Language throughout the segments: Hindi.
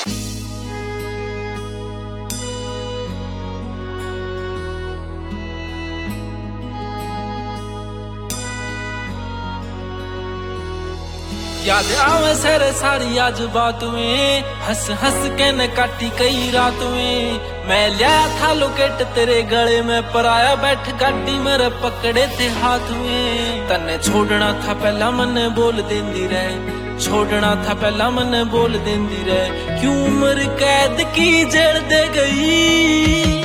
याद आवे सर सारी आज बात में, हंस हंस के न काटी कई रात में। मैं लिया था लोकेट तेरे गले में, पर आया बैठ गाड़ी मेरे पकड़े थे हाथ में। तन्ने छोड़ना था पहला मन बोल देंदी रहे, छोड़ना था पहला मन बोल देंदी रहे। क्यों उम्र कैद की जेल दे गई,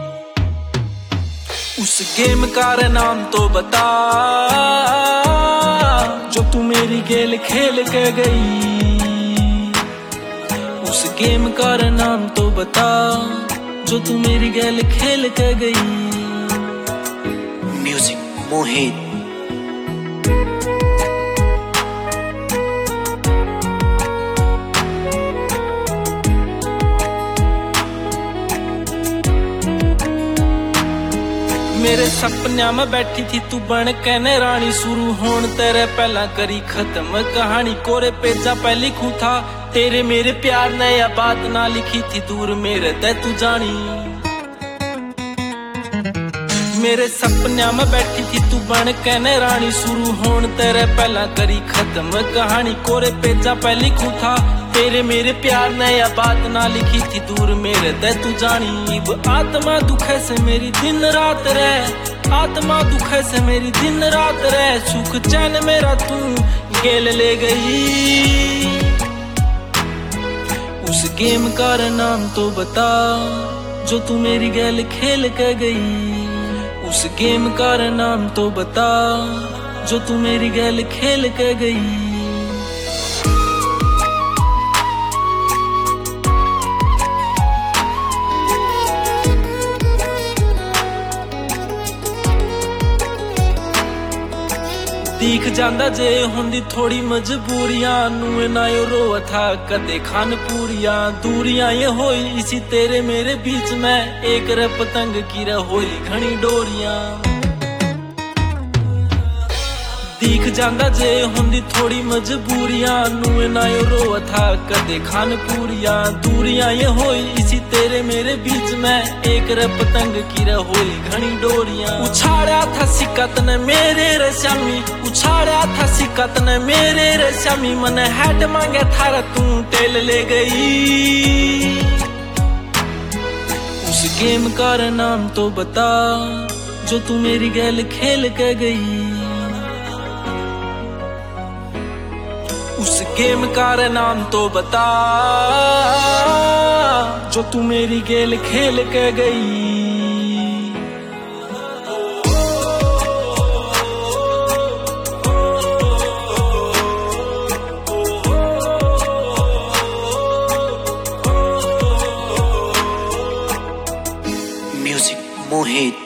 उस गेम का नाम तो बता जो तू मेरी गेल खेल के गई। उस गेम का नाम तो बता जो तू मेरी गेल खेल के गई। म्यूजिक मोहित। मेरे सपनिया में बैठी थी तू बन के न रानी, शुरू होन तेरे पहला करी खत्म कहानी। कोरे पेजा पे लिखूं था तेरे मेरे प्यार ने, या बात ना लिखी थी दूर मेरे ते तू जानी। मेरे सपनिया में बैठी थी तू बन के न रानी, शुरू होन तेरे पहला करी खत्म कहानी। कोरे पेजा पे लिखूं था तेरे मेरे प्यार ने, या बात ना लिखी थी दूर मेरे ते तू जानी। अब आत्मा दुखे से मेरी दिन रात रह, आत्मा दुखे से मेरी दिन रात रह। सुख चैन मेरा तू गेल ले गई, उस गेम का नाम तो बता जो तू मेरी गेल खेल के गई। उस गेम का नाम तो बता जो तू मेरी गेल खेल के गई। दिख जांदा जे हुंदी थोड़ी मजबूरियां, नूए ना यो रोआ था कदे खान पूरियां। दूरियां ये होई इसी तेरे मेरे बीच में, एक रे पतंग की रे होई घनी डोरियां। दिख जांदा जे हुंदी थोड़ी मजबूरियां, नूए ना यो रोआ था कदे खान पूरियां। दूरियां ये होई इसी तेरे मेरे बीच में, एक रे पतंग की रे होई घनी डोरियां। उछाड़ा था सिक्का तने मेरे रे श्यामी, उछाड़ा था सिक्का तने मेरे रे श्यामी। मन हैड मांगे थारा तू टेल ले गई, उस गेम का नाम तो बता जो तू मेरी गेल खेल के गई। उस गेम का नाम तो बता जो तू मेरी गेल खेल के गई। म्यूजिक मोहित।